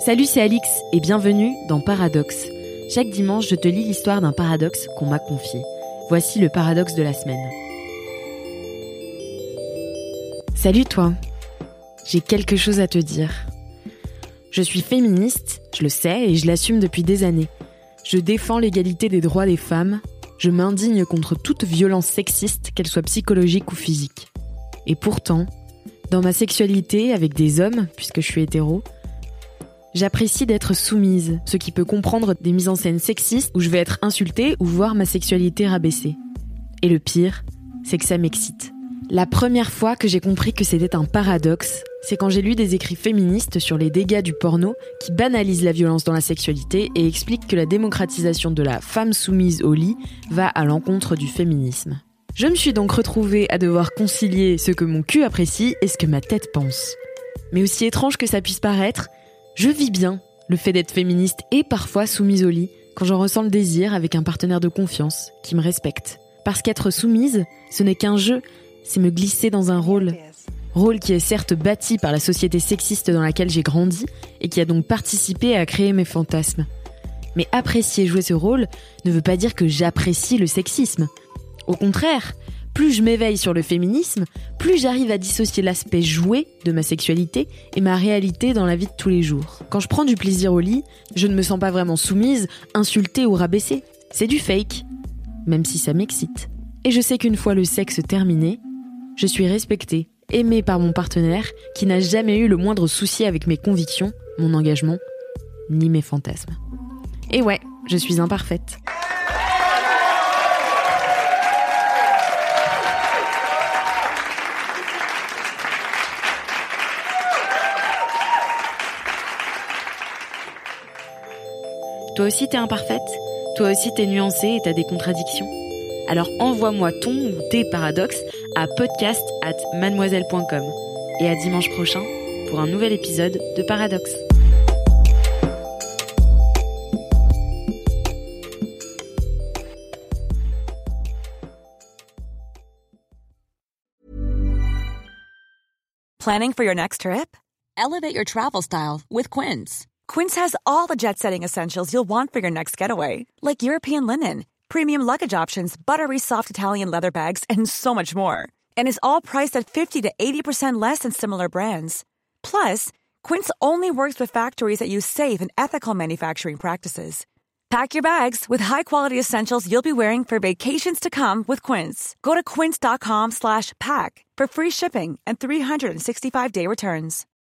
Salut, c'est Alix et bienvenue dans Paradoxe. Chaque dimanche, je te lis l'histoire d'un paradoxe qu'on m'a confié. Voici le paradoxe de la semaine. Salut toi, j'ai quelque chose à te dire. Je suis féministe, je le sais et je l'assume depuis des années. Je défends l'égalité des droits des femmes, je m'indigne contre toute violence sexiste, qu'elle soit psychologique ou physique. Et pourtant, dans ma sexualité avec des hommes, puisque je suis hétéro, j'apprécie d'être soumise, ce qui peut comprendre des mises en scène sexistes où je vais être insultée ou voir ma sexualité rabaissée. Et le pire, c'est que ça m'excite. La première fois que j'ai compris que c'était un paradoxe, c'est quand j'ai lu des écrits féministes sur les dégâts du porno qui banalisent la violence dans la sexualité et expliquent que la démocratisation de la femme soumise au lit va à l'encontre du féminisme. Je me suis donc retrouvée à devoir concilier ce que mon cul apprécie et ce que ma tête pense. Mais aussi étrange que ça puisse paraître, je vis bien le fait d'être féministe et parfois soumise au lit quand j'en ressens le désir avec un partenaire de confiance qui me respecte. Parce qu'être soumise, ce n'est qu'un jeu, c'est me glisser dans un rôle. Rôle qui est certes bâti par la société sexiste dans laquelle j'ai grandi et qui a donc participé à créer mes fantasmes. Mais apprécier jouer ce rôle ne veut pas dire que j'apprécie le sexisme. Au contraire, plus je m'éveille sur le féminisme, plus j'arrive à dissocier l'aspect joué de ma sexualité et ma réalité dans la vie de tous les jours. Quand je prends du plaisir au lit, je ne me sens pas vraiment soumise, insultée ou rabaissée. C'est du fake, même si ça m'excite. Et je sais qu'une fois le sexe terminé, je suis respectée, aimée par mon partenaire qui n'a jamais eu le moindre souci avec mes convictions, mon engagement, ni mes fantasmes. Et ouais, je suis imparfaite. Toi aussi t'es imparfaite, toi aussi t'es nuancée et t'as des contradictions. Alors envoie-moi ton ou tes paradoxes à podcast@mademoiselle.com. Et à dimanche prochain pour un nouvel épisode de Paradoxe. Planning for your next trip? Elevate your travel style with Quince. Quince has all the jet-setting essentials you'll want for your next getaway, like European linen, premium luggage options, buttery soft Italian leather bags, and so much more. And is all priced at 50 to 80% less than similar brands. Plus, Quince only works with factories that use safe and ethical manufacturing practices. Pack your bags with high-quality essentials you'll be wearing for vacations to come with Quince. Go to quince.com/pack for free shipping and 365-day returns.